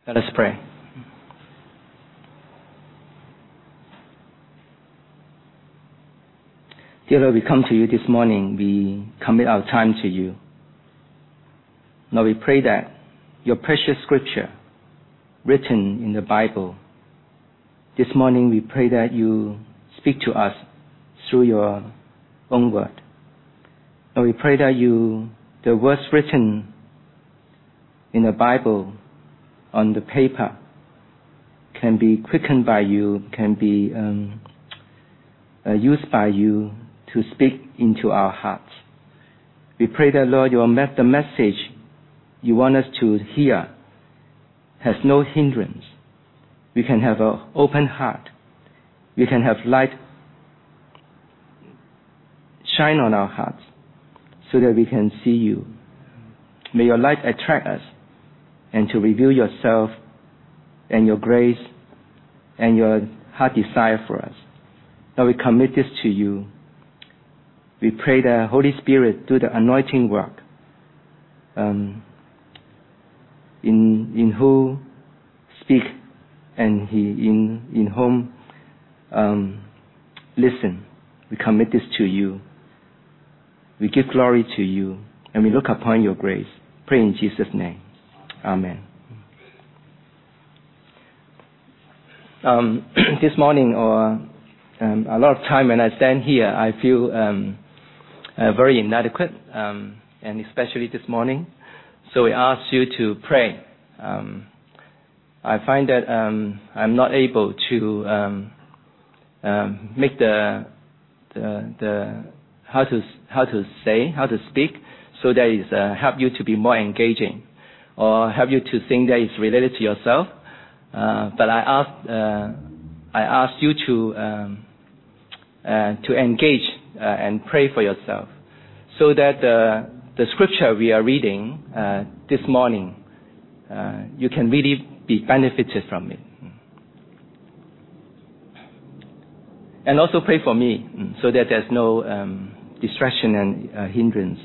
Let us pray. Dear Lord, we come to you this morning. We commit our time to you. Lord, we pray that your precious scripture written in the Bible, this morning we pray that you speak to us through your own word. Lord, we pray that the words written in the Bible on the paper can be quickened by you, can be used by you to speak into our hearts. We pray that, Lord, the message you want us to hear has no hindrance. We can have an open heart. We can have light shine on our hearts so that we can see you. May your light attract us and to reveal yourself and your grace and your heart desire for us. Now we commit this to you. We pray that Holy Spirit do the anointing work in who speak and in whom listen. We commit this to you. We give glory to you and we look upon your grace. Pray in Jesus' name. Amen. This morning or a lot of time when I stand here, I feel very inadequate, and especially this morning. So we ask you to pray. I find that I'm not able to make the how to speak, so that is help you to be more engaging, or help you to think that it's related to yourself. But I ask you to engage and pray for yourself, so that the scripture we are reading this morning, you can really be benefited from it. And also pray for me, so that there's no distraction and hindrance.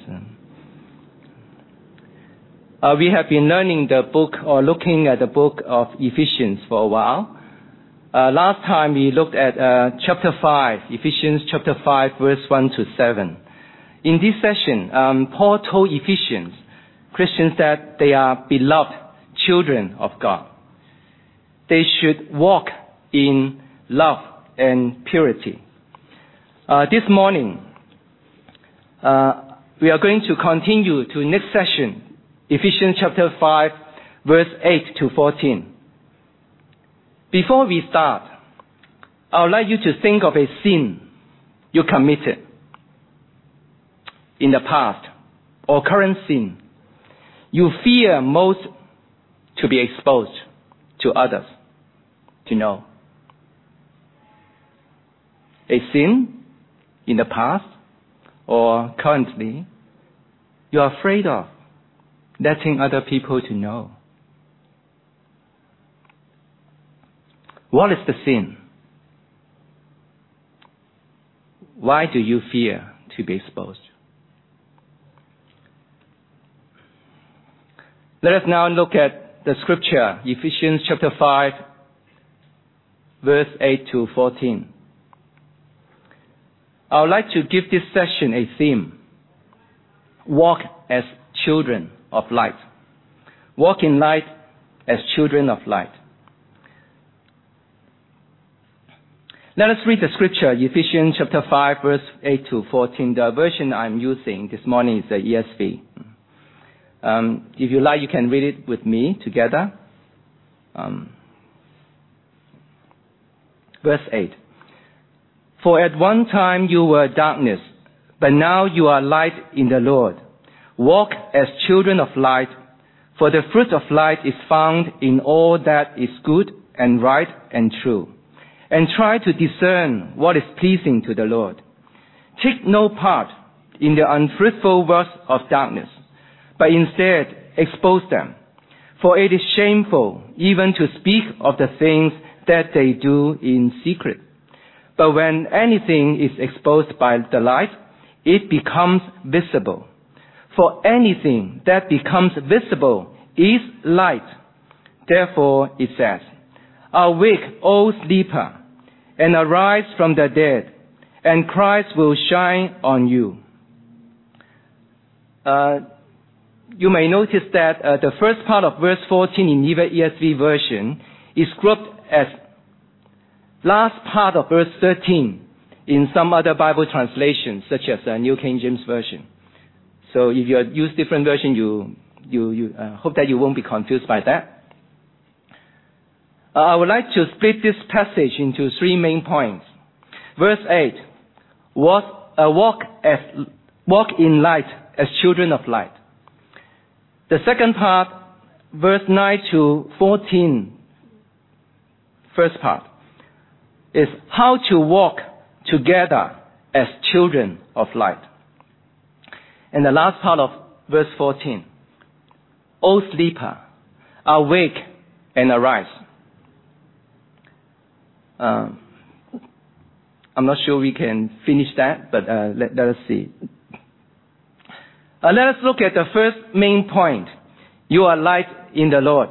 We have been learning the book or looking at the book of Ephesians for a while. Last time we looked at chapter 5, Ephesians chapter 5, verse 1 to 7. In this session, Paul told Ephesians, Christians, that they are beloved children of God. They should walk in love and purity. This morning, we are going to continue to next session, Ephesians chapter 5, verse 8 to 14. Before we start, I would like you to think of a sin you committed in the past or current sin you fear most to be exposed to others to know. A sin in the past or currently you are afraid of letting other people to know. What is the sin? Why do you fear to be exposed? Let us now look at the scripture, Ephesians chapter 5, verse 8 to 14. I would like to give this session a theme. Walk as children of light. Walk in light as children of light. Let us read the scripture, Ephesians chapter 5, verse 8 to 14. The version I'm using this morning is the ESV. If you like, you can read it with me together. Verse 8. For at one time you were darkness, but now you are light in the Lord. Walk as children of light, for the fruit of light is found in all that is good and right and true. And try to discern what is pleasing to the Lord. Take no part in the unfruitful works of darkness, but instead expose them. For it is shameful even to speak of the things that they do in secret. But when anything is exposed by the light, it becomes visible. For anything that becomes visible is light. Therefore it says, Awake, O sleeper, and arise from the dead, and Christ will shine on you. You may notice that the first part of verse 14 in ESV version is grouped as last part of verse 13 in some other Bible translations, such as New King James Version. So if you use different version, you hope that you won't be confused by that. I would like to split this passage into three main points. Verse 8, walk in light as children of light. The second part, verse 9 to 14, first part, is how to walk together as children of light. And the last part of verse 14, O sleeper, awake and arise. I'm not sure we can finish that, but let us see. Let us look at the first main point. You are light in the Lord.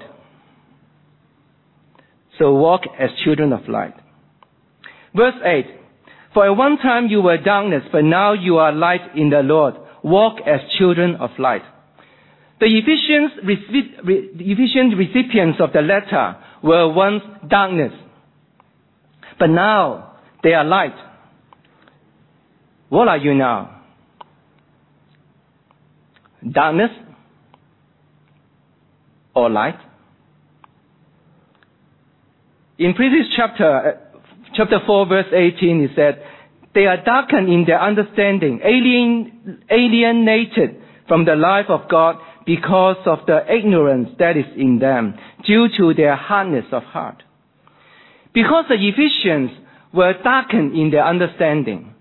So walk as children of light. Verse 8, For at one time you were darkness, but now you are light in the Lord. Walk as children of light. The Ephesian recipients of the letter were once darkness, but now they are light. What are you now? Darkness or light? In previous chapter 4 verse 18, it said, they are darkened in their understanding, alienated from the life of God because of the ignorance that is in them, due to their hardness of heart. Because the Ephesians were darkened in their understanding,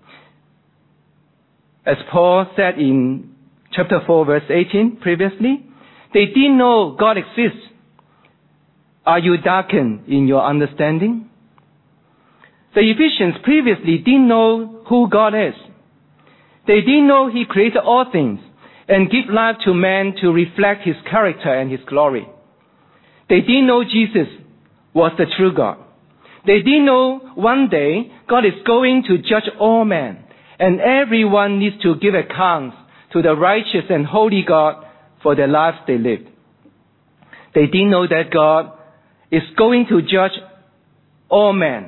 as Paul said in chapter 4 verse 18 previously, they didn't know God exists. Are you darkened in your understanding? The Ephesians previously didn't know who God is. They didn't know He created all things and give life to man to reflect His character and His glory. They didn't know Jesus was the true God. They didn't know one day God is going to judge all men, and everyone needs to give accounts to the righteous and holy God for the lives they lived. They didn't know that God is going to judge all men.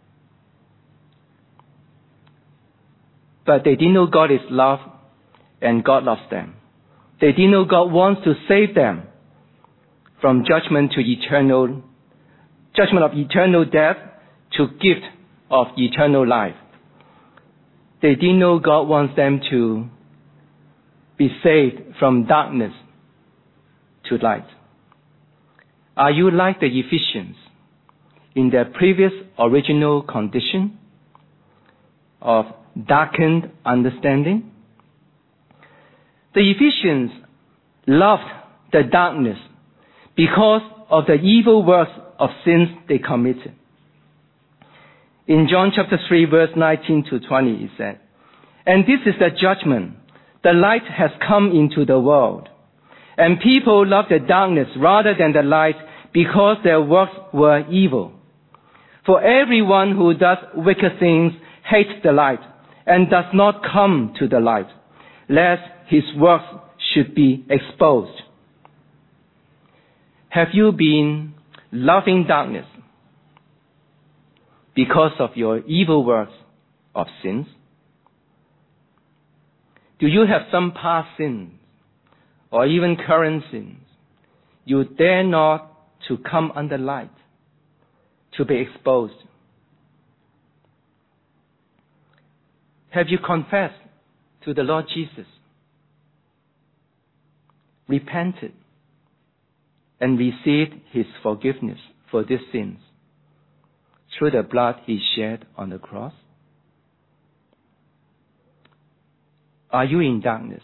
But they didn't know God is love and God loves them. They didn't know God wants to save them from judgment of eternal death to gift of eternal life. They didn't know God wants them to be saved from darkness to light. Are you like the Ephesians in their previous original condition of darkened understanding? The Ephesians loved the darkness because of the evil works of sins they committed. In John chapter 3 verse 19 to 20 it said, And this is the judgment. The light has come into the world, and people love the darkness rather than the light because their works were evil. For everyone who does wicked things hates the light and does not come to the light, lest his works should be exposed. Have you been loving darkness because of your evil works of sins? Do you have some past sins or even current sins you dare not to come under light, to be exposed? Have you confessed to the Lord Jesus, repented, and received His forgiveness for these sins through the blood He shed on the cross? Are you in darkness?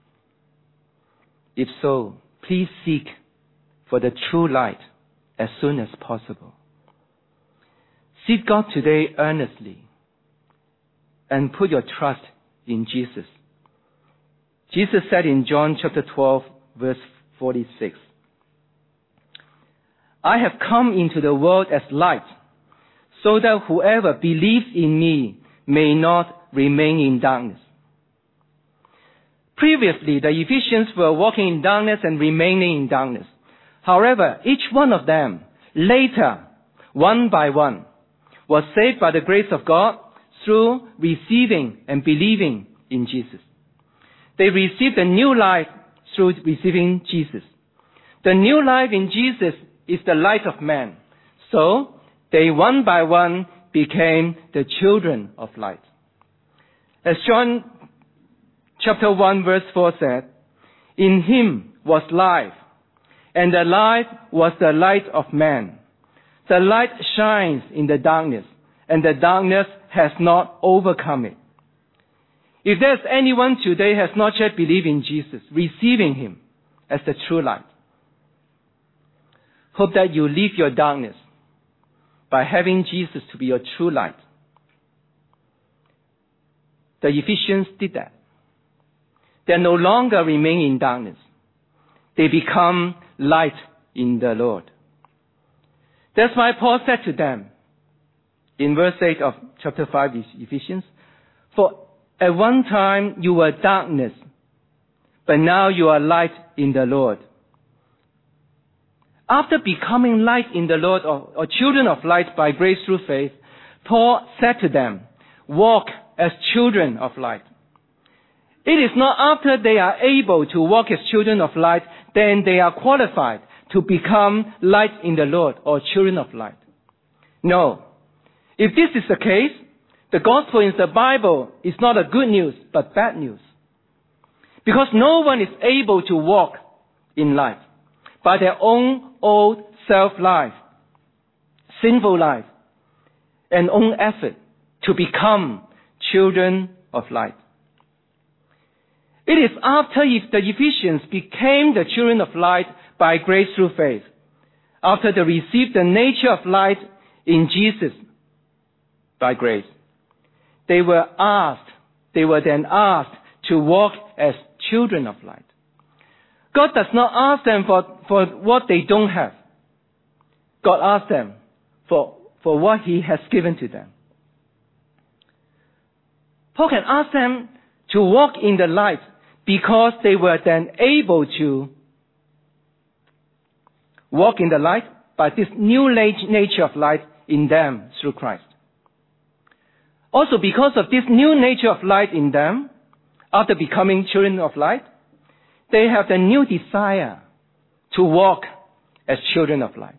If so, please seek for the true light as soon as possible. Seek God today earnestly and put your trust in Jesus. Jesus said in John chapter 12, verse 46, I have come into the world as light, so that whoever believes in me may not remain in darkness. Previously, the Ephesians were walking in darkness and remaining in darkness. However, each one of them, later, one by one, was saved by the grace of God through receiving and believing in Jesus. They received a new life through receiving Jesus. The new life in Jesus is the light of man. So, they one by one became the children of light. As John chapter 1 verse 4 said, in him was life, and the life was the light of man. The light shines in the darkness, and the darkness has not overcome it. If there's anyone today who has not yet believed in Jesus, receiving him as the true light, hope that you leave your darkness by having Jesus to be your true light. The Ephesians did that. They no longer remain in darkness. They become light in the Lord. That's why Paul said to them in verse 8 of chapter 5 Ephesians, for at one time you were darkness, but now you are light in the Lord. After becoming light in the Lord, or children of light by grace through faith, Paul said to them, walk as children of light. It is not after they are able to walk as children of light, then they are qualified to become light in the Lord or children of light. No. If this is the case, the gospel in the Bible is not a good news, but bad news. Because no one is able to walk in light by their own old self-life, sinful life, and own effort to become children of light. It is after the Ephesians became the children of light by grace through faith, after they received the nature of light in Jesus by grace, they were then asked to walk as children of light. God does not ask them for what they don't have. God asks them for what He has given to them. Paul can ask them to walk in the light because they were then able to walk in the light by this new nature of light in them through Christ. Also, because of this new nature of light in them, after becoming children of light, they have the new desire to walk as children of light.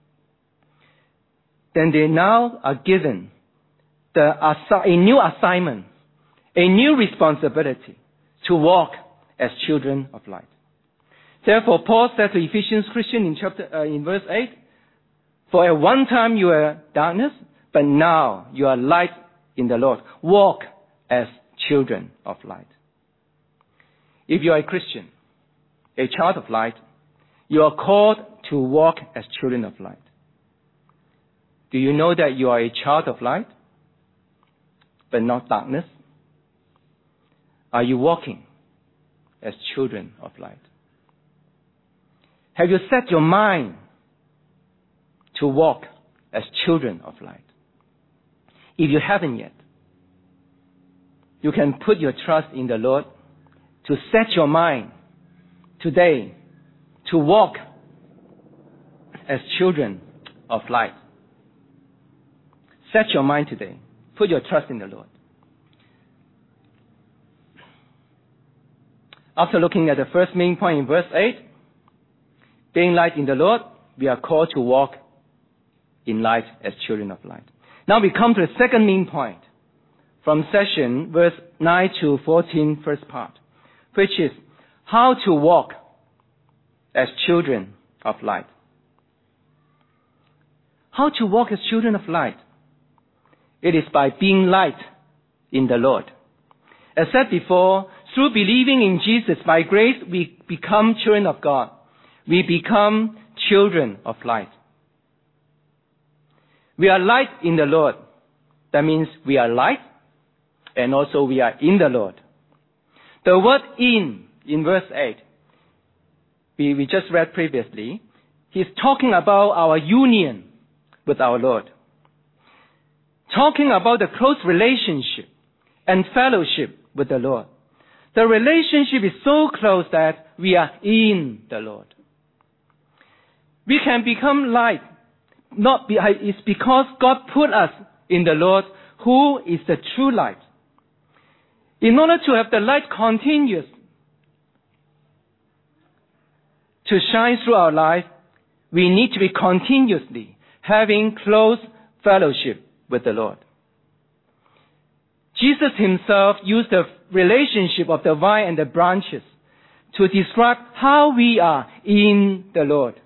Then they now are given a new assignment, a new responsibility to walk as children of light. Therefore, Paul said to Ephesians Christian in verse 8, for at one time you were darkness, but now you are light in the Lord. Walk as children of light. If you are a Christian, a child of light, you are called to walk as children of light. Do you know that you are a child of light, but not darkness? Are you walking as children of light? Have you set your mind to walk as children of light? If you haven't yet, you can put your trust in the Lord to set your mind today to walk as children of light. Set your mind today. Put your trust in the Lord. After looking at the first main point in verse 8, being light in the Lord, we are called to walk in light as children of light. Now we come to the second main point from session verse 9 to 14, first part, which is how to walk as children of light. How to walk as children of light? It is by being light in the Lord. As said before, through believing in Jesus, by grace, we become children of God. We become children of light. We are light in the Lord. That means we are light, and also we are in the Lord. The word in verse 8, we just read previously, He's talking about our union with our Lord. Talking about the close relationship and fellowship with the Lord. The relationship is so close that we are in the Lord. We can become light, it's because God put us in the Lord, who is the true light. In order to have the light continuous to shine through our life, we need to be continuously having close fellowship with the Lord. Jesus himself used the relationship of the vine and the branches to describe how we are in the Lord.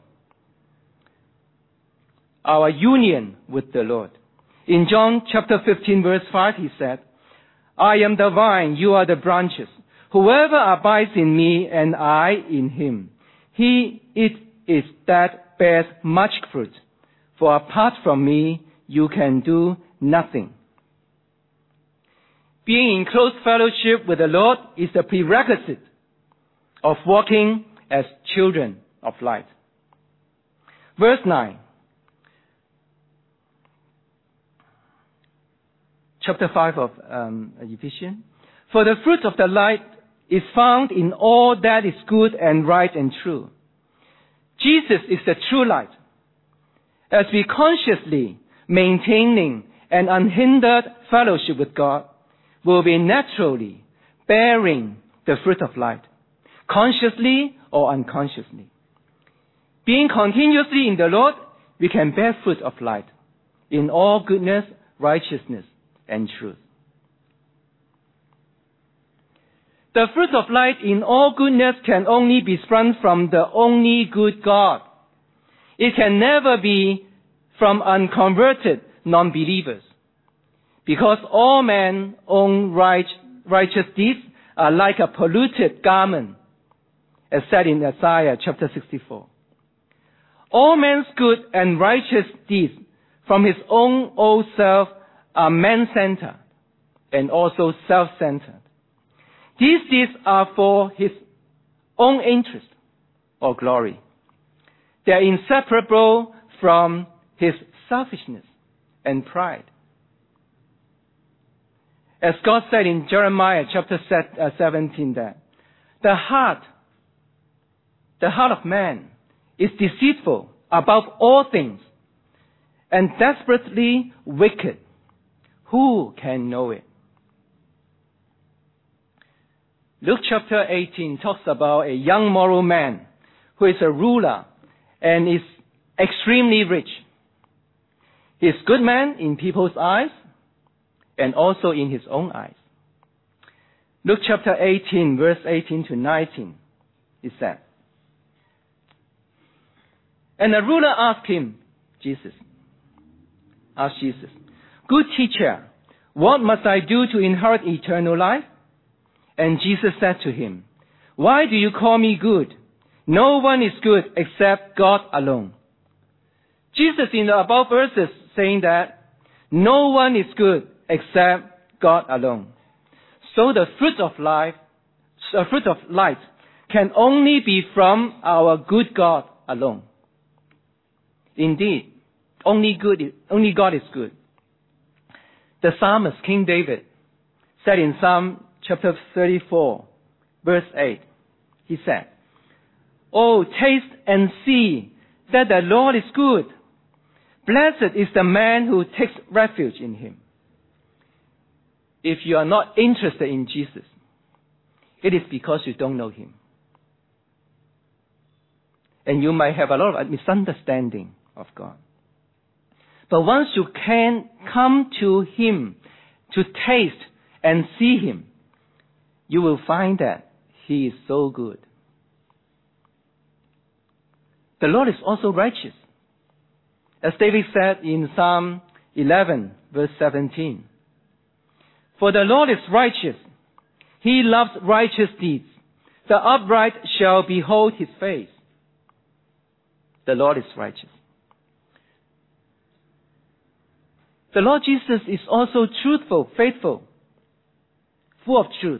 Our union with the Lord. In John chapter 15 verse 5 he said, I am the vine, you are the branches. Whoever abides in me and I in him, it is that bears much fruit. For apart from me, you can do nothing. Being in close fellowship with the Lord is the prerequisite of walking as children of light. Verse 9. Chapter 5 of Ephesians. For the fruit of the light is found in all that is good and right and true. Jesus is the true light. As we consciously maintaining an unhindered fellowship with God, will be naturally bearing the fruit of light, consciously or unconsciously. Being continuously in the Lord, we can bear fruit of light in all goodness, righteousness, and truth. The fruit of light in all goodness can only be sprung from the only good God. It can never be from unconverted non-believers. Because all men's own righteous deeds are like a polluted garment, as said in Isaiah chapter 64. All men's good and righteous deeds from his own old self are man-centered and also self-centered. These deeds are for his own interest or glory. They are inseparable from his selfishness and pride. As God said in Jeremiah chapter 17 that the heart of man is deceitful above all things and desperately wicked. Who can know it? Luke chapter 18 talks about a young moral man who is a ruler and is extremely rich. He is a good man in people's eyes and also in his own eyes. Luke chapter 18, verse 18 to 19, it said, and the ruler asked Jesus, good teacher, what must I do to inherit eternal life? And Jesus said to him, why do you call me good? No one is good except God alone. Jesus in the above verses saying that no one is good except God alone. So the fruit of light can only be from our good God alone. Indeed, only God is good. The psalmist, King David, said in Psalm chapter 34, verse 8, he said, oh, taste and see that the Lord is good. Blessed is the man who takes refuge in him. If you are not interested in Jesus, it is because you don't know him. And you might have a lot of misunderstanding of God. But once you can come to him to taste and see him, you will find that he is so good. The Lord is also righteous. As David said in Psalm 11, verse 17, for the Lord is righteous. He loves righteous deeds. The upright shall behold his face. The Lord is righteous. The Lord Jesus is also truthful, faithful, full of truth.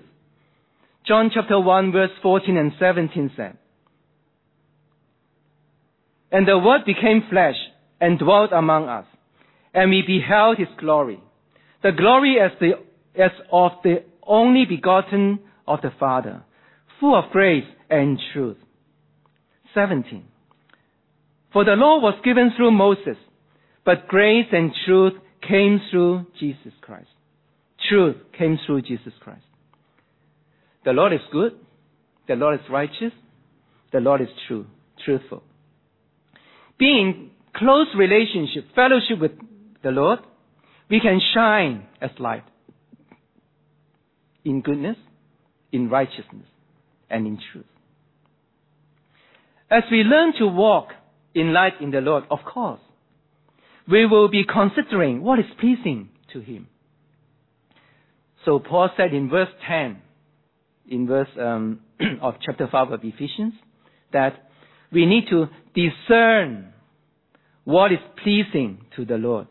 John chapter 1 verse 14 and 17 said, And the Word became flesh and dwelt among us, and we beheld his glory. The glory as of the only begotten of the Father, full of grace and truth. 17. For the law was given through Moses, but grace and truth came through Jesus Christ. Truth came through Jesus Christ. The Lord is good. The Lord is righteous. The Lord is true, truthful. Being in close relationship, fellowship with the Lord, we can shine as light in goodness, in righteousness, and in truth. As we learn to walk in light in the Lord, of course, we will be considering what is pleasing to Him. So Paul said in verse 10, in verse of chapter 5 of Ephesians, that we need to discern what is pleasing to the Lord.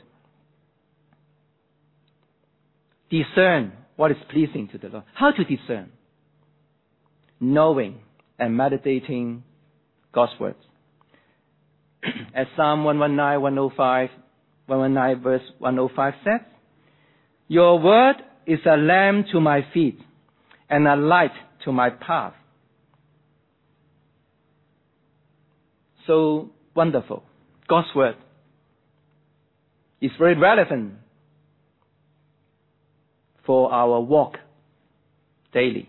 Discern what is pleasing to the Lord. How to discern? Knowing and meditating God's words. As Psalm 119, 105, 119 verse 105 says, your word is a lamp to my feet and a light to my path. So wonderful. God's word is very relevant for our walk daily.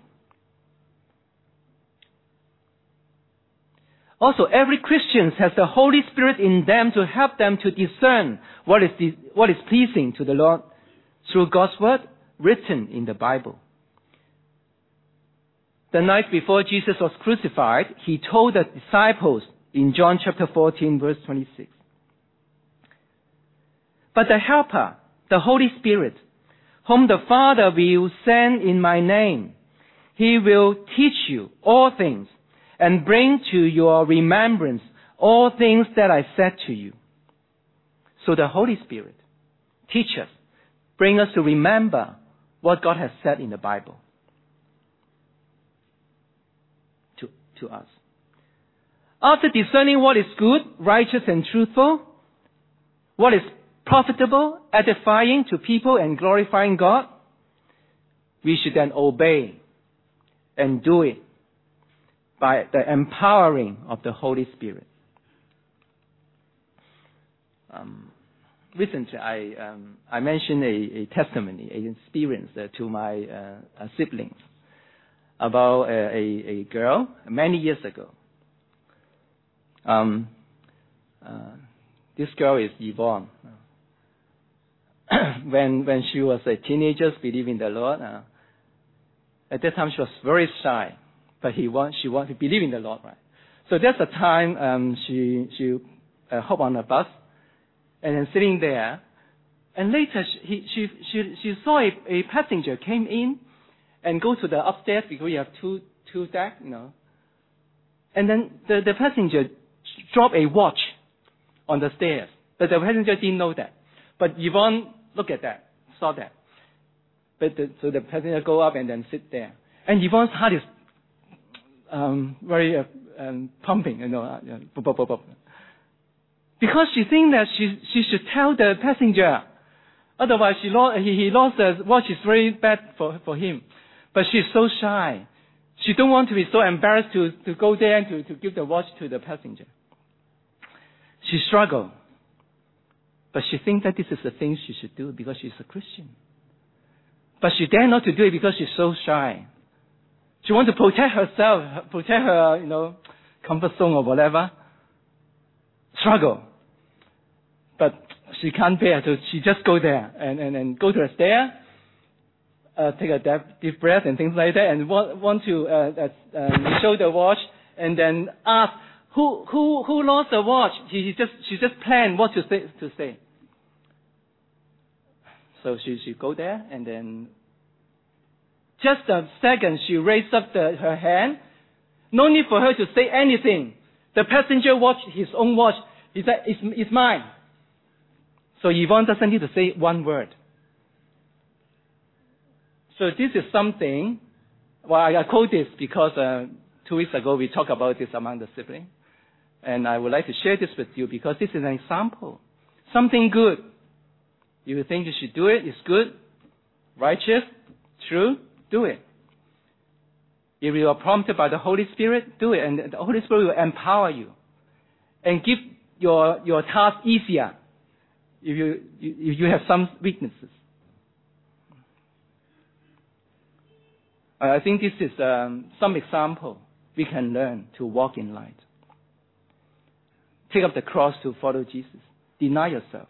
Also, every Christian has the Holy Spirit in them to help them to discern what is pleasing to the Lord through God's word written in the Bible. The night before Jesus was crucified, He told the disciples in John chapter 14, verse 26. But the Helper, the Holy Spirit, whom the Father will send in my name, He will teach you all things and bring to your remembrance all things that I said to you. So the Holy Spirit teach us, bring us to remember what God has said in the Bible to us. After discerning what is good, righteous, and truthful, what is profitable, edifying to people, and glorifying God, we should then obey and do it by the empowering of the Holy Spirit. Recently, I mentioned a testimony, an experience to my siblings about a girl many years ago. This girl is Yvonne. When she was a teenager, believing the Lord, at that time she was very shy, but she wanted to believe in the Lord, right? So that's the time she hopped on a bus and then sitting there, and later she saw a passenger came in and go to the upstairs because we have two decks, and then the passenger dropped a watch on the stairs, but the passenger didn't know that. But Yvonne looked at that, saw that. So the passenger go up and then sit there. And Yvonne's heart is very pumping, because she thinks that she should tell the passenger. Otherwise, he lost the watch. Is very bad for him. But she's so shy. She don't want to be so embarrassed to go there and to give the watch to the passenger. She struggled. But she thinks that this is the thing she should do because she's a Christian. But she dare not to do it because she's so shy. She wants to protect herself, protect her, comfort zone or whatever. Struggle. But she can't bear, so she just go there and go to the stair, take a deep breath and things like that, and want to show the watch, and then ask who lost the watch. She just planned what to say. So she go there, and then just a second she raised up her hand. No need for her to say anything. The passenger watch, his own watch, he said, it's mine. So Yvonne doesn't need to say one word. So this is something, I quote this because 2 weeks ago we talked about this among the siblings. And I would like to share this with you because this is an example. Something good. You think you should do it, it's good, righteous, true, do it. If you are prompted by the Holy Spirit, do it. And the Holy Spirit will empower you and give your task easier if you have some weaknesses. I think this is some example we can learn to walk in light. Take up the cross to follow Jesus. Deny yourself.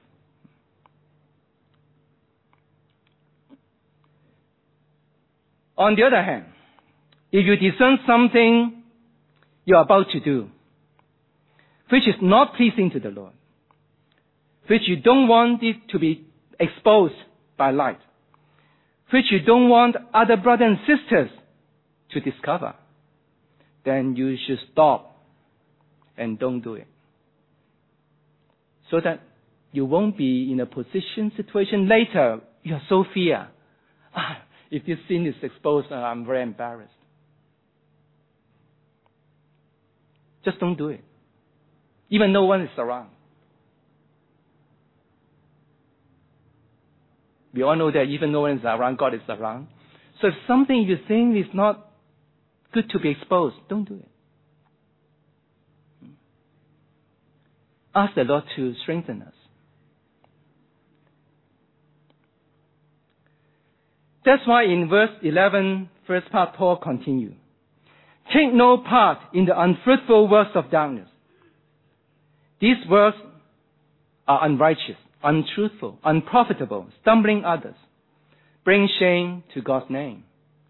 On the other hand, if you discern something you're about to do, which is not pleasing to the Lord, which you don't want it to be exposed by light, which you don't want other brothers and sisters to discover, then you should stop and don't do it. So that you won't be in a situation later, you are so fear. If this sin is exposed, I'm very embarrassed. Just don't do it. Even no one is around. We all know that even no one is around, God is around. So if something you think is not good to be exposed, don't do it. Ask the Lord to strengthen us. That's why in verse 11, first part, Paul continues. Take no part in the unfruitful works of darkness. These works are unrighteous, untruthful, unprofitable, stumbling others, bring shame to God's name.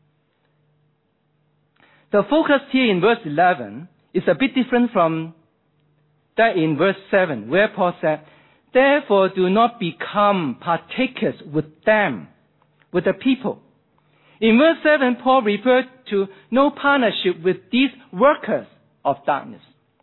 The focus here in verse 11 is a bit different from that in verse 7, where Paul said, therefore do not become partakers with them, with the people. In verse 7, Paul referred to no partnership with these workers of darkness.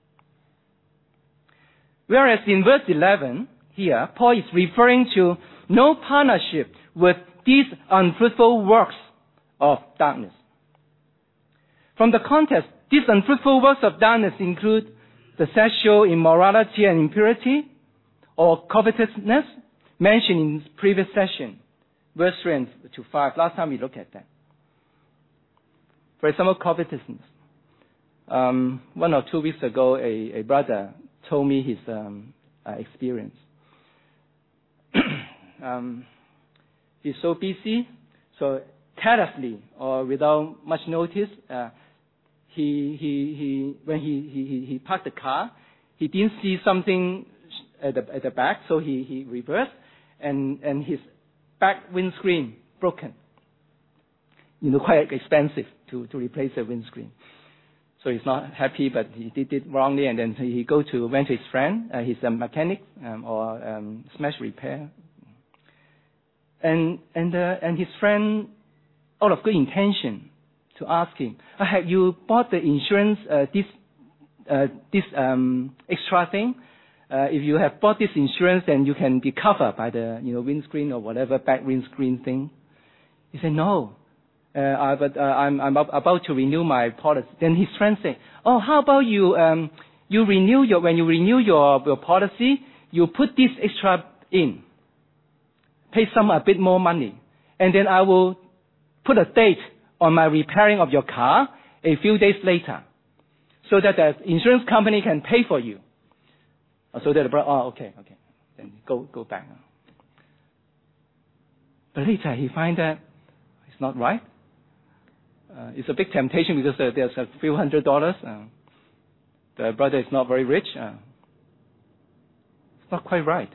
Whereas in verse 11, here, Paul is referring to no partnership with these unfruitful works of darkness. From the context, these unfruitful works of darkness include the sexual immorality and impurity, or covetousness, mentioned in the previous session, verse 3 to 5. Last time we looked at that. For example, covetousness. 1 or 2 weeks ago, a brother told me his experience. He's so busy, so carelessly or without much notice, when he parked the car, he didn't see something at the back, so he reversed, and his back windscreen broken. Quite expensive to replace the windscreen. So he's not happy, but he did it wrongly, and then he went to his friend. He's a mechanic or smash repair, and his friend, out of good intention, to ask him, have you bought the insurance this extra thing? If you have bought this insurance, then you can be covered by the windscreen or whatever back windscreen thing. He said no. But I'm about to renew my policy. Then his friend said, "Oh, how about when you renew your policy, you put this extra in, pay a bit more money, and then I will put a date on my repairing of your car a few days later, so that the insurance company can pay for you." So that the brother, okay, then go back. But later he find that it's not right. It's a big temptation because there's a few $100s. The brother is not very rich. It's not quite right.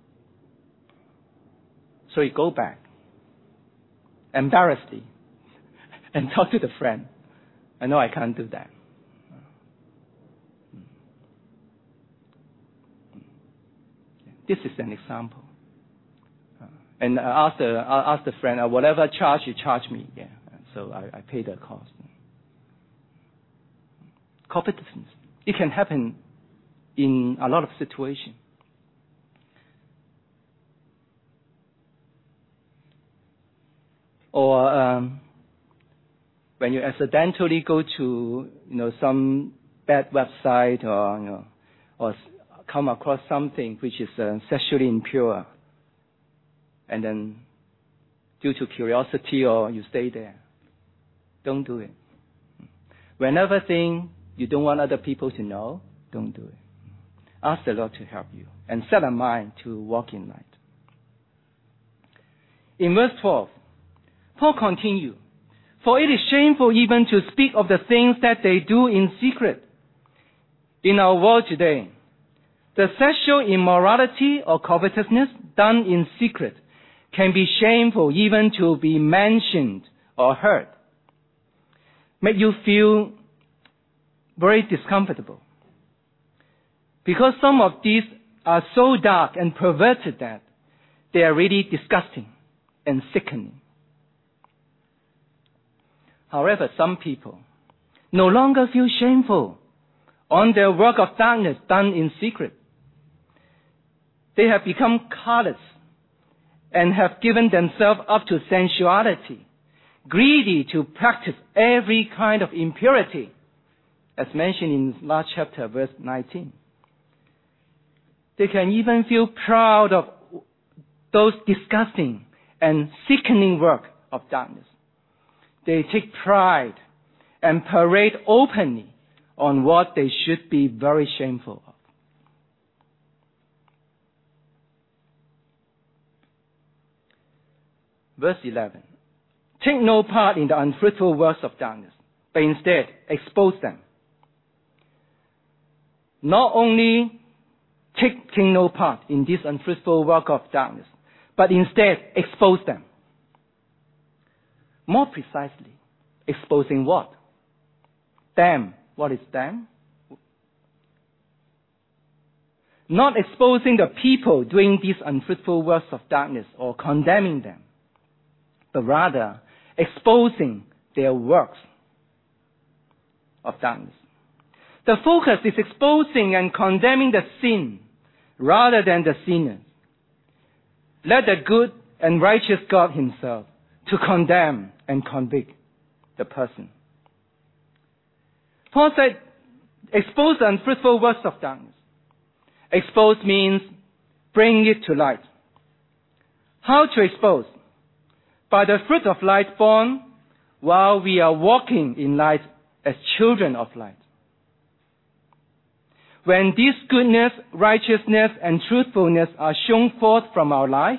So he go back, embarrassedly, and talk to the friend. I know I can't do that. This is an example. And I asked the friend, whatever charge you charge me, yeah. So I pay the cost. Covetousness. It can happen in a lot of situations. Or when you accidentally go to some bad website, or or come across something which is sexually impure, and then due to curiosity or you stay there, don't do it. Whenever thing you don't want other people to know, don't do it. Ask the Lord to help you and set a mind to walk in light. In verse 12, Paul continued, "For it is shameful even to speak of the things that they do in secret." In our world today, the sexual immorality or covetousness done in secret can be shameful even to be mentioned or heard. Make you feel very discomfortable. Because some of these are so dark and perverted that they are really disgusting and sickening. However, some people no longer feel shameful on their work of darkness done in secret. They have become callous and have given themselves up to sensuality, greedy to practice every kind of impurity, as mentioned in last chapter, verse 19. They can even feel proud of those disgusting and sickening work of darkness. They take pride and parade openly on what they should be very shameful of. Verse 11. Take no part in the unfruitful works of darkness, but instead expose them. Not only taking no part in this unfruitful work of darkness, but instead expose them. More precisely, exposing what? Them. What is them? Not exposing the people doing these unfruitful works of darkness or condemning them, but rather exposing their works of darkness. The focus is exposing and condemning the sin rather than the sinners. Let the good and righteous God himself to condemn and convict the person. Paul said, expose the unfruitful works of darkness. Expose means bring it to light. How to expose? By the fruit of light born while we are walking in light as children of light. When this goodness, righteousness, and truthfulness are shown forth from our life,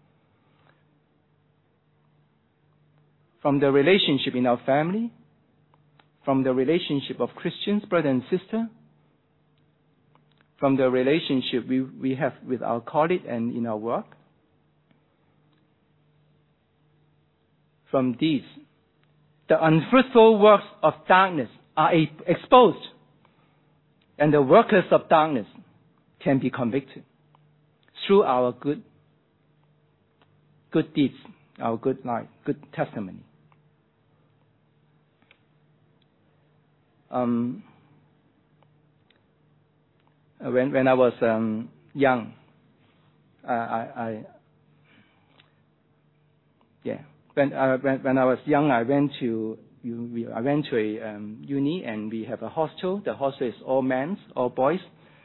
from the relationship in our family, from the relationship of Christians, brother and sister, from the relationship we have with our colleague and in our work, from these, the unfruitful works of darkness are exposed, and the workers of darkness can be convicted through our good deeds, our good life, good testimony. When I was young, When I was young, I went to a uni, and we have a hostel. The hostel is all men, all boys.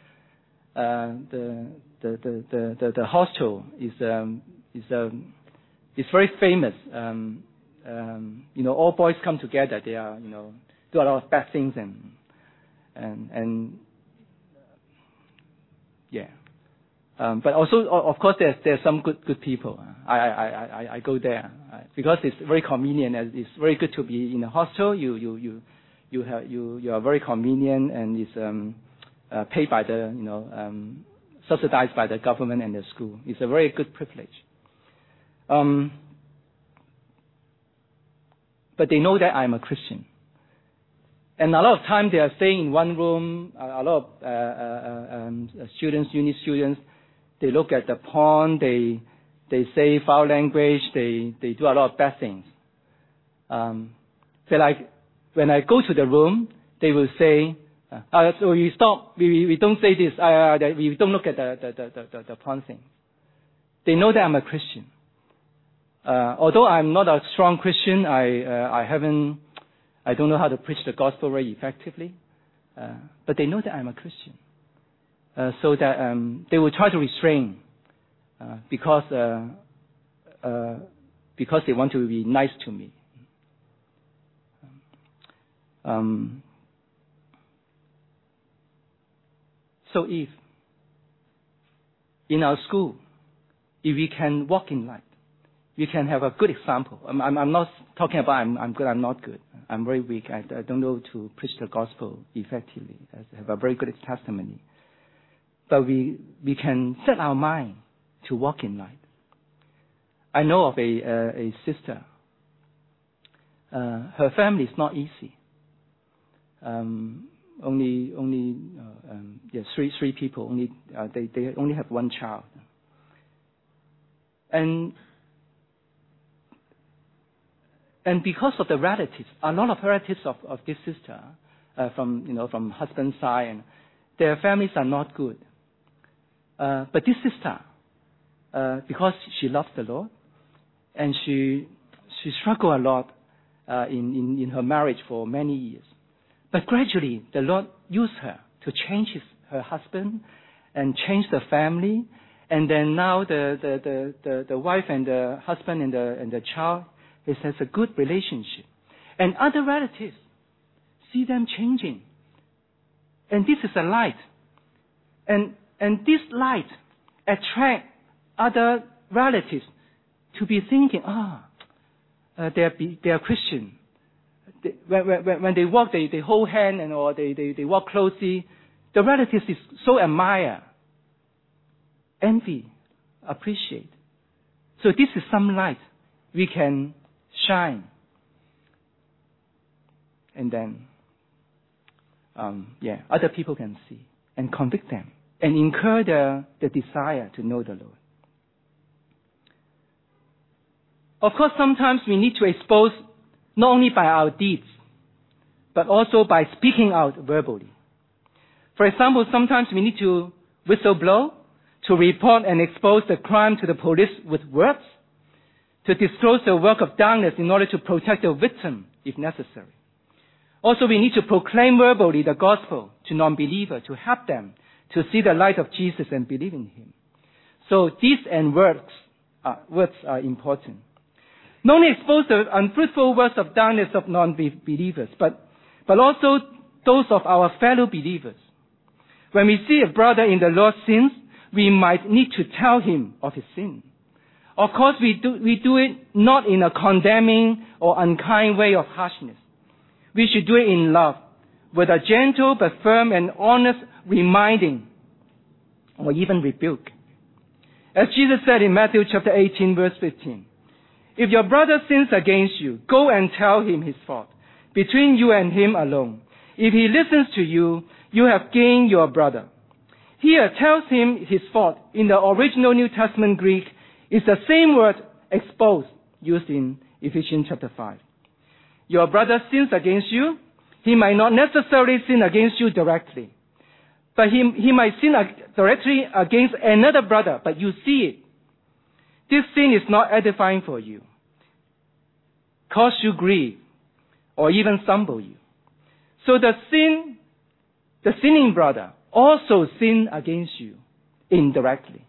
The hostel is very famous. All boys come together. They are do a lot of bad things and but also, of course, there's some good people. I go there because it's very convenient, and it's very good to be in a hostel. You are very convenient, and it's paid by the subsidized by the government and the school. It's a very good privilege. But they know that I'm a Christian. And a lot of time they are staying in one room. A lot of students, uni students, they look at the porn. They say foul language. They do a lot of bad things. When I go to the room, they will say, "So we stop. We don't say this. We don't look at the porn thing." They know that I'm a Christian. Although I'm not a strong Christian, I don't know how to preach the gospel very effectively, but they know that I'm a Christian. so that they will try to restrain because they want to be nice to me. So if in our school, if we can walk in light, we can have a good example. I'm not talking about I'm good, I'm not good. I'm very weak. I don't know to preach the gospel effectively. I have a very good testimony. But we can set our mind to walk in light. I know of a sister. Her family is not easy. Three people. They only have one child. And because of the relatives, a lot of relatives of this sister, from husband's side, and their families are not good. But this sister, because she loves the Lord, and she struggled a lot in her marriage for many years. But gradually, the Lord used her to change her husband and change the family. And then now the wife and the husband and the child has a good relationship. And other relatives see them changing. And this is a light. And this light attracts other relatives to be thinking, they are Christian. When they walk, they hold hand or they walk closely. The relatives is so admire, envy, appreciate. So this is some light we can shine. And then, other people can see and convict them and incur the desire to know the Lord. Of course, sometimes we need to expose not only by our deeds, but also by speaking out verbally. For example, sometimes we need to whistleblow, to report and expose the crime to the police with words, to disclose the work of darkness in order to protect the victim if necessary. Also, we need to proclaim verbally the gospel to non-believers to help them to see the light of Jesus and believe in Him. So deeds and words are important. Not only expose the unfruitful works of darkness of non-believers, but also those of our fellow believers. When we see a brother in the Lord sins, we might need to tell him of his sin. Of course, we do it not in a condemning or unkind way of harshness. We should do it in love, with a gentle but firm and honest reminding or even rebuke. As Jesus said in Matthew chapter 18, verse 15, if your brother sins against you, go and tell him his fault, between you and him alone. If he listens to you, you have gained your brother. Here, tells him his fault in the original New Testament Greek is the same word exposed used in Ephesians chapter 5. Your brother sins against you. He might not necessarily sin against you directly, but he might sin directly against another brother, but you see it. This sin is not edifying for you, cause you grief, or even stumble you. So the sinning brother also sin against you indirectly.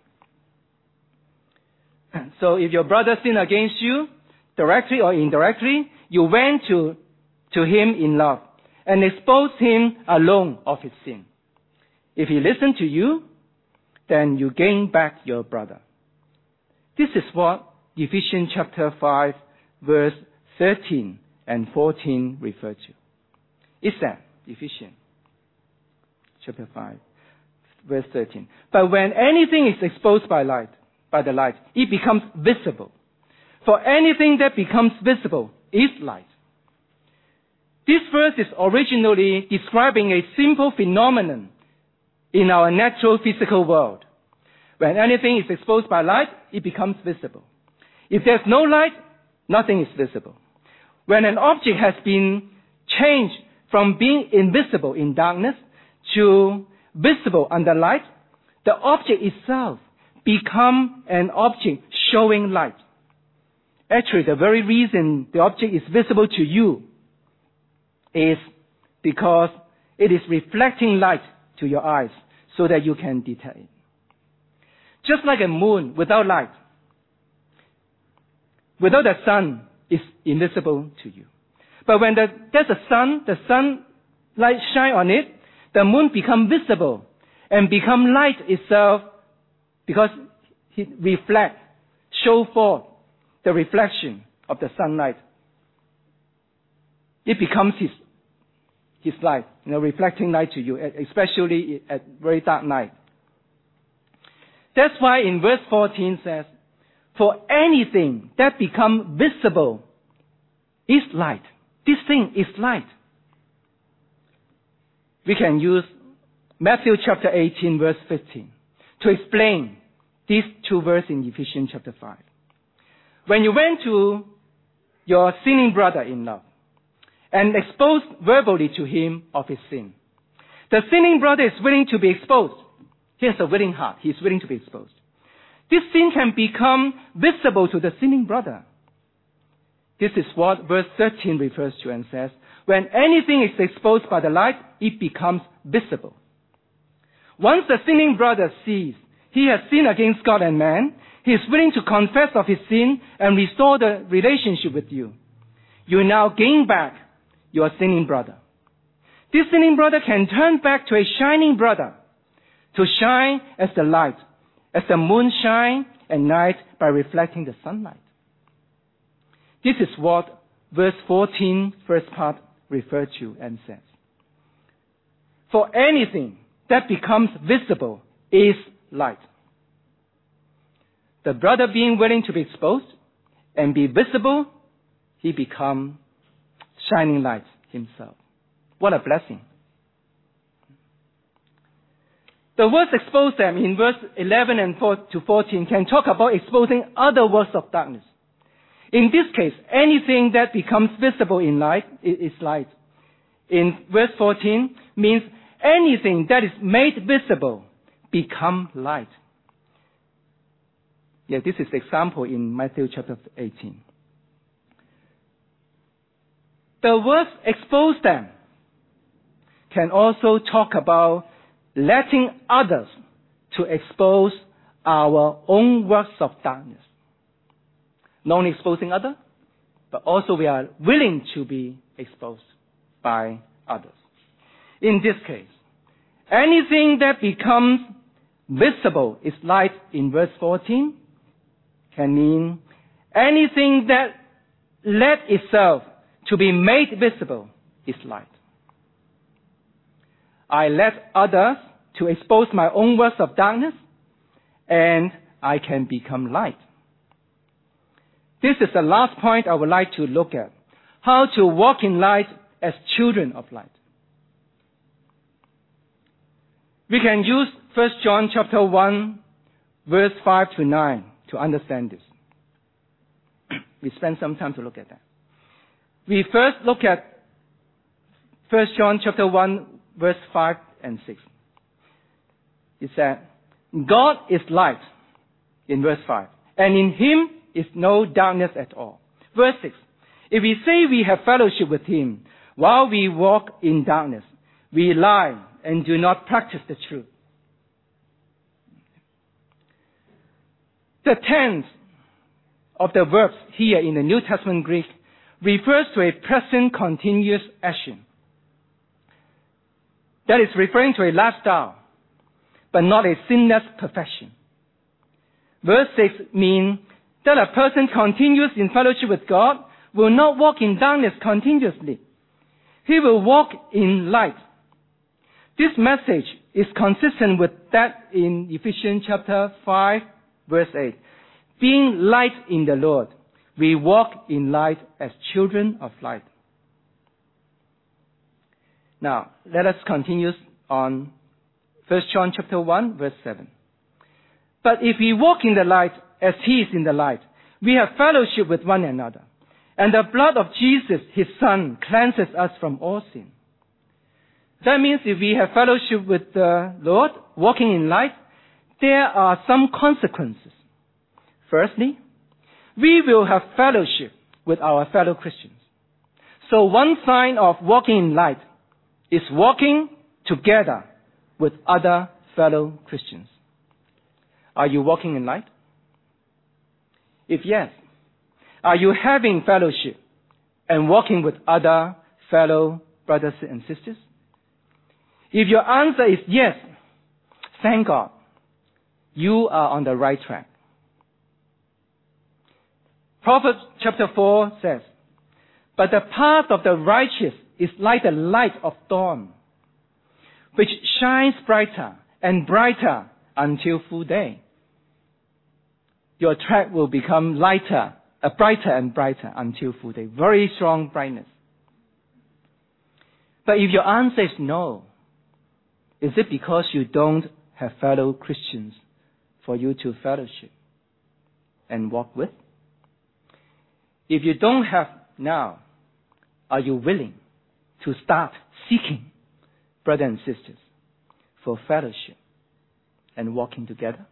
So if your brother sin against you, directly or indirectly, you went to him in love and expose him alone of his sin. If he listened to you, then you gain back your brother. This is what Ephesians chapter 5, verse 13 and 14 refer to. It's that, Ephesians chapter 5, verse 13. But when anything is exposed by the light, it becomes visible. For anything that becomes visible is light. This verse is originally describing a simple phenomenon in our natural physical world. When anything is exposed by light, it becomes visible. If there's no light, nothing is visible. When an object has been changed from being invisible in darkness to visible under light, the object itself becomes an object showing light. Actually, the very reason the object is visible to you is because it is reflecting light to your eyes. so that you can detect it. Just like a moon without light, without the sun, is invisible to you. But when there's a sun, the sunlight shine on it, the moon become visible and become light itself because it reflects, show forth the reflection of the sunlight. It becomes his light, reflecting light to you, especially at very dark night. That's why in verse 14 says, for anything that becomes visible is light. This thing is light. We can use Matthew chapter 18 verse 15 to explain these two verses in Ephesians chapter 5. When you went to your sinning brother-in-law and exposed verbally to him of his sin, the sinning brother is willing to be exposed. He has a willing heart. He is willing to be exposed. This sin can become visible to the sinning brother. This is what verse 13 refers to and says, when anything is exposed by the light, it becomes visible. Once the sinning brother sees he has sinned against God and man, he is willing to confess of his sin and restore the relationship with you. You now gain back your sinning brother. This sinning brother can turn back to a shining brother, to shine as the light, as the moon shines at night by reflecting the sunlight. This is what verse 14, first part, refers to and says. For anything that becomes visible is light. The brother being willing to be exposed and be visible, he becomes shining light himself. What a blessing. The words expose them in verse 11 and 14 can talk about exposing other works of darkness. In this case, anything that becomes visible in light is light. In verse 14 means anything that is made visible become light. Yeah, this is the example in Matthew chapter 18. The words expose them can also talk about letting others to expose our own works of darkness. Not only exposing others, but also we are willing to be exposed by others. In this case, anything that becomes visible is light in verse 14 can mean anything that led itself to be made visible is light. I let others to expose my own works of darkness, and I can become light. This is the last point I would like to look at. How to walk in light as children of light. We can use 1 John chapter 1, verse 5 to 9 to understand this. We spend some time to look at that. We first look at 1 John chapter 1, verse 5 and 6. It said, God is light, in verse 5, and in him is no darkness at all. Verse 6, if we say we have fellowship with him while we walk in darkness, we lie and do not practice the truth. The tense of the verbs here in the New Testament Greek refers to a present continuous action. That is referring to a lifestyle, but not a sinless perfection. Verse 6 means that a person continues in fellowship with God will not walk in darkness continuously. He will walk in light. This message is consistent with that in Ephesians chapter 5, verse 8. Being light in the Lord, we walk in light as children of light. Now, let us continue on 1 John chapter 1, verse 7. But if we walk in the light as he is in the light, we have fellowship with one another. And the blood of Jesus, his Son, cleanses us from all sin. That means if we have fellowship with the Lord, walking in light, there are some consequences. Firstly, we will have fellowship with our fellow Christians. So one sign of walking in light is walking together with other fellow Christians? Are you walking in light? If yes, are you having fellowship and walking with other fellow brothers and sisters? If your answer is yes, thank God, you are on the right track. Proverbs chapter 4 says, "But the path of the righteous is like the light of dawn, which shines brighter and brighter until full day." Your track will become brighter and brighter until full day. Very strong brightness. But if your answer is no, is it because you don't have fellow Christians for you to fellowship and walk with? If you don't have now, are you willing to start seeking brothers and sisters for fellowship and walking together?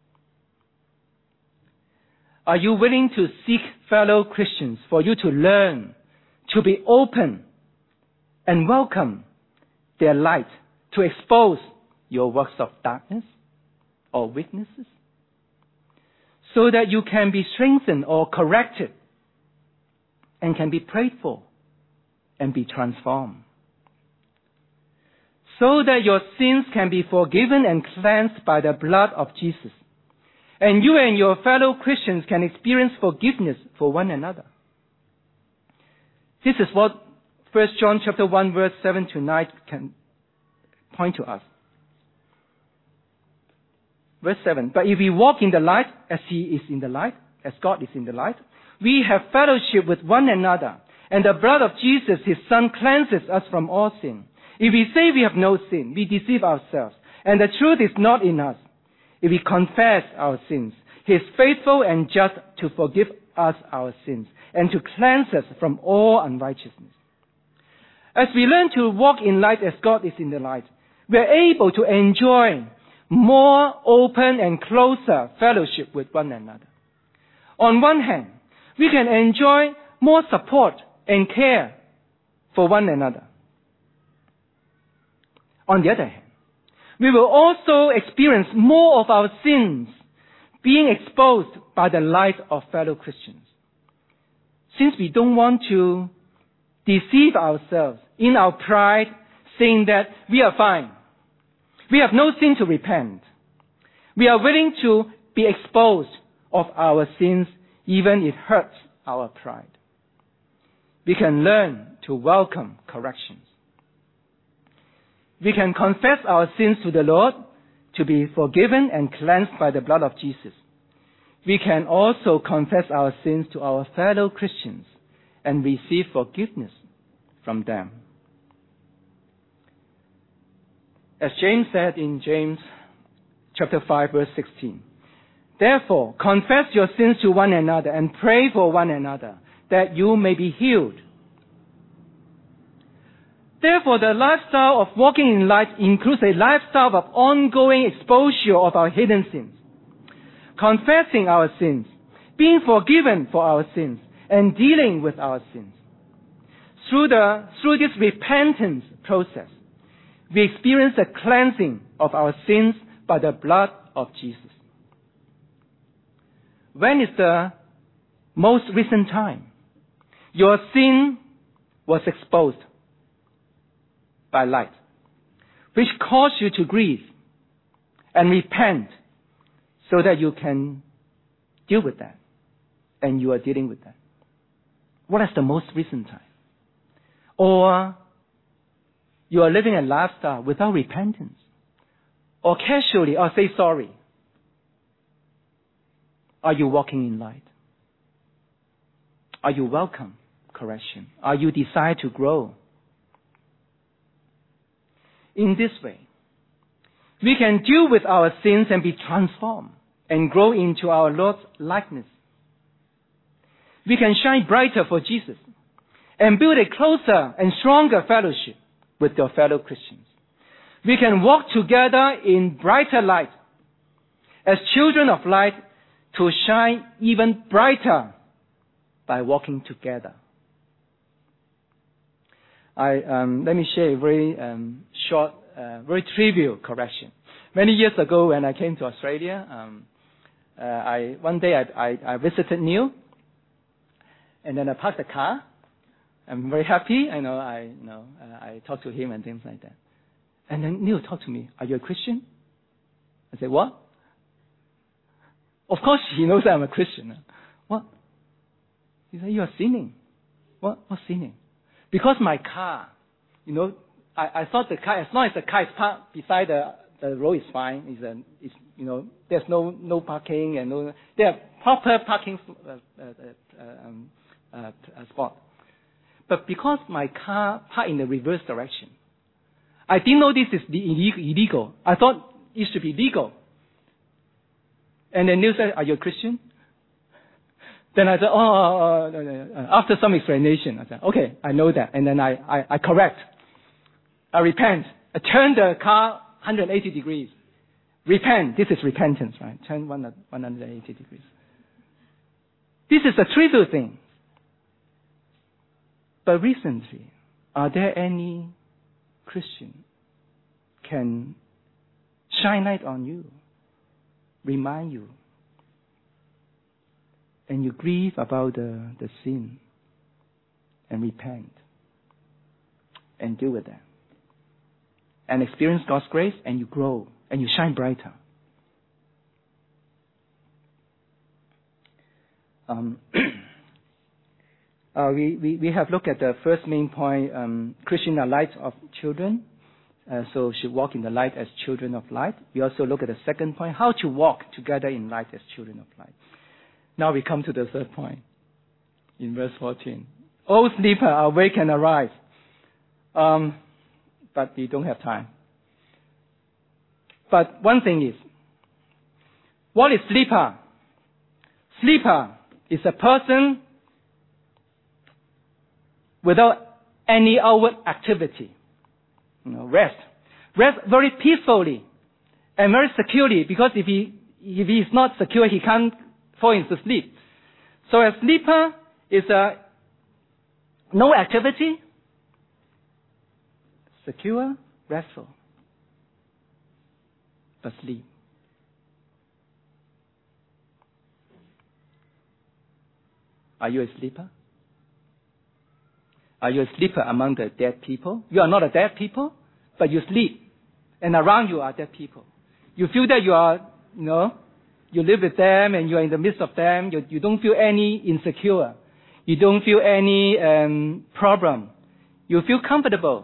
Are you willing to seek fellow Christians for you to learn, to be open and welcome their light, to expose your works of darkness or weaknesses, so that you can be strengthened or corrected and can be prayed for and be transformed, so that your sins can be forgiven and cleansed by the blood of Jesus, and you and your fellow Christians can experience forgiveness for one another? This is what 1 John chapter 1 verse 7 to 9 can point to us. Verse 7, "But if we walk in the light as He is in the light, as God is in the light, we have fellowship with one another, and the blood of Jesus, His Son, cleanses us from all sin. If we say we have no sin, we deceive ourselves, and the truth is not in us. If we confess our sins, He is faithful and just to forgive us our sins and to cleanse us from all unrighteousness." As we learn to walk in light as God is in the light, we are able to enjoy more open and closer fellowship with one another. On one hand, we can enjoy more support and care for one another. On the other hand, we will also experience more of our sins being exposed by the light of fellow Christians. Since we don't want to deceive ourselves in our pride, saying that we are fine, we have no sin to repent, we are willing to be exposed of our sins, even if it hurts our pride. We can learn to welcome corrections. We can confess our sins to the Lord to be forgiven and cleansed by the blood of Jesus. We can also confess our sins to our fellow Christians and receive forgiveness from them. As James said in James chapter 5 verse 16, "Therefore confess your sins to one another and pray for one another that you may be healed." Therefore, the lifestyle of walking in light includes a lifestyle of ongoing exposure of our hidden sins, confessing our sins, being forgiven for our sins, and dealing with our sins. Through this repentance process, we experience the cleansing of our sins by the blood of Jesus. When is the most recent time your sin was exposed by light, which caused you to grieve and repent so that you can deal with that, and you are dealing with that? What is the most recent time? Or you are living a lifestyle without repentance, or casually, or say sorry? Are you walking in light? Are you welcome correction? Are you desire to grow? In this way, we can deal with our sins and be transformed and grow into our Lord's likeness. We can shine brighter for Jesus and build a closer and stronger fellowship with your fellow Christians. We can walk together in brighter light as children of light to shine even brighter by walking together. Let me share a very short, very trivial correction. Many years ago when I came to Australia, one day I visited Neil, and then I parked the car. I'm very happy. I talked to him and things like that. And then Neil talked to me, "Are you a Christian?" I said, "What?" Of course he knows that I'm a Christian. What? He said, "You are sinning." What sinning? Because my car, I thought the car, as long as the car is parked beside the road is fine. There's no parking and there are proper parking spot. But because my car parked in the reverse direction, I didn't know this is illegal. I thought it should be legal. And then Neil said, "Are you a Christian?" Then I said, no. After some explanation, I said, "Okay, I know that." And then I correct. I repent. I turn the car 180 degrees. Repent. This is repentance, right? Turn 180 degrees. This is a trivial thing. But recently, are there any Christian can shine light on you, remind you, and you grieve about the sin and repent and deal with that and experience God's grace, and you grow and you shine brighter. We have looked at the first main point, Christians are light of children, so should walk in the light as children of light. We also look at the second point, how to walk together in light as children of light. Now we come to the third point in verse 14. "O sleeper, awake and arise." But we don't have time. But one thing is, what is sleeper? Sleeper is a person without any outward activity. Rest very peacefully and very securely, because if he is not secure, he can't fall into sleep. So a sleeper is no activity, secure, restful, but sleep. Are you a sleeper? Are you a sleeper among the dead people? You are not a dead people, but you sleep. And around you are dead people. You feel that you are, you live with them and you are in the midst of them. You don't feel any insecure. You don't feel any problem. You feel comfortable.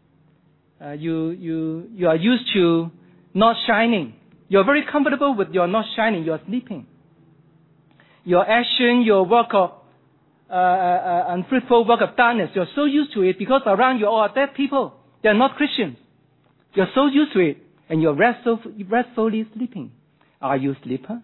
You are used to not shining. You're very comfortable with your not shining. You are sleeping. Your action, your work of unfruitful work of darkness, you're so used to it because around you are dead people. They're not Christians. You're so used to it, and you're restfully sleeping. Are you a sleeper?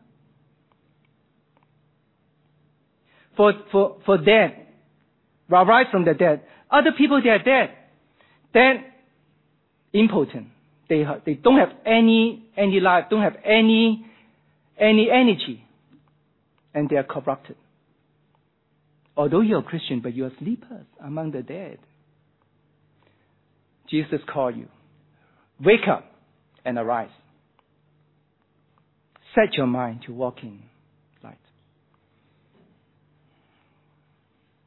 For dead, rise from the dead. Other people, they are dead. Dead, impotent. They don't have any life, don't have any energy, and they are corrupted. Although you're a Christian, but you're sleepers among the dead. Jesus called you. Wake up and arise. Set your mind to walk in